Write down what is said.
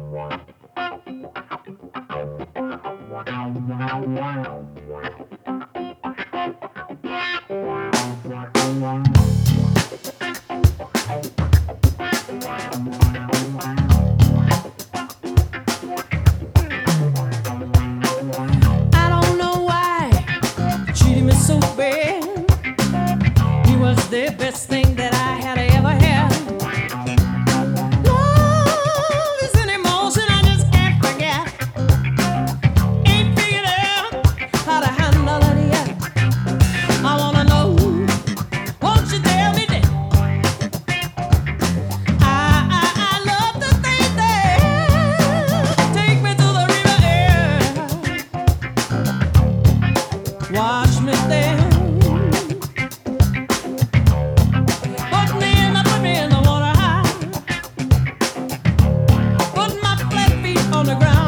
I don't know why you treated me so bad. He was the best thing that I had ever had. Love is an emotion I just can't forget. Ain't figured out how to handle it yet. I wanna know, won't you tell me that I love the things that take me to the river, yeah. Watch me there. Put me in the water high. Put my flat feet on the ground.